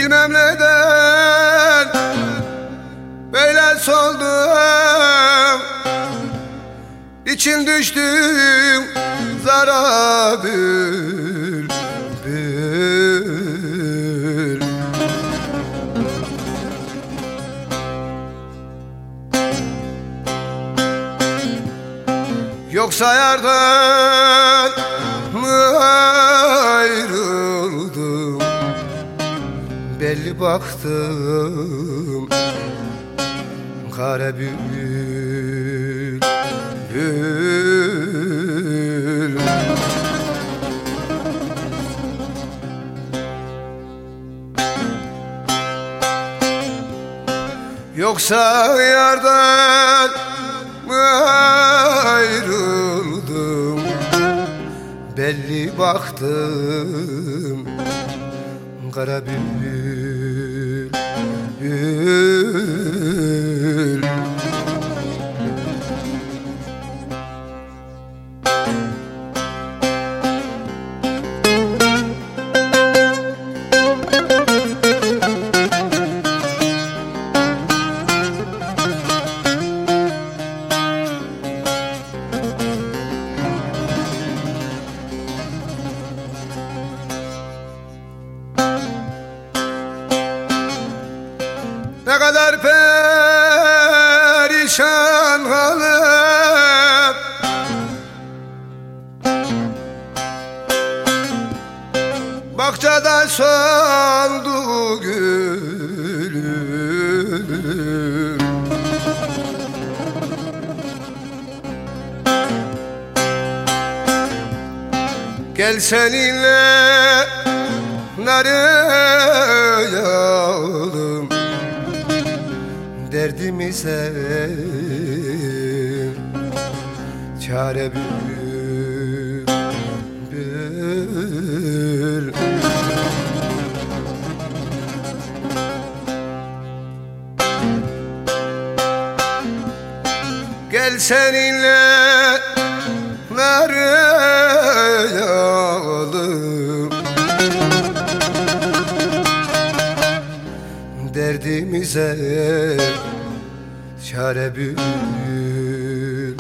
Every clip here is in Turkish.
Bilmem neden böyle soldum, İçim düştüm zara bülbül. Yoksa yardan mı ayrıldım? Belli baktım kara bülbül. Yoksa yardan mı ayrıldım? Belli baktım kara bülbül. Ne kadar perişan halim, bahçede soldu gülüm. Gel seninle arayalım, derdimize çare bülbül. Gel seninle arayalım, derdimize çare bülbül.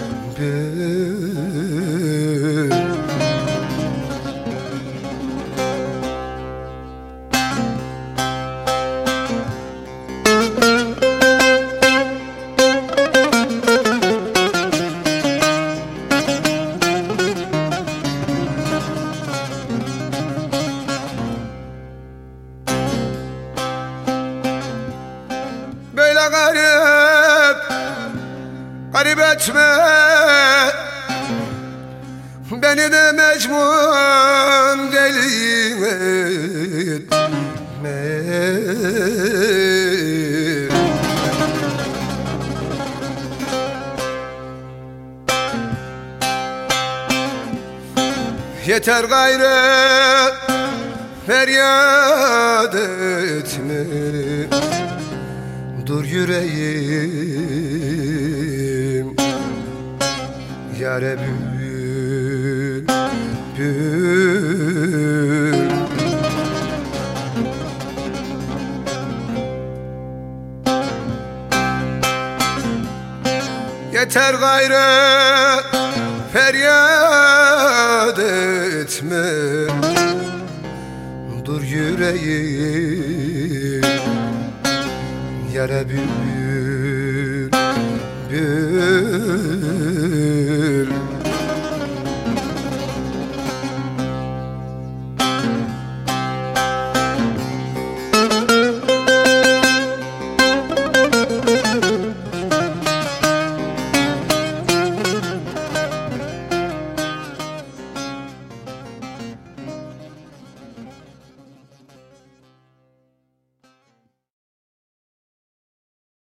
Böyle garip, garip etme beni de mecnun deli etme. Yeter gayrı feryat etme, dur yüreğim yâre bülbül. Yeter gayrı feryat etme, dur yüreğim yâre bülbül.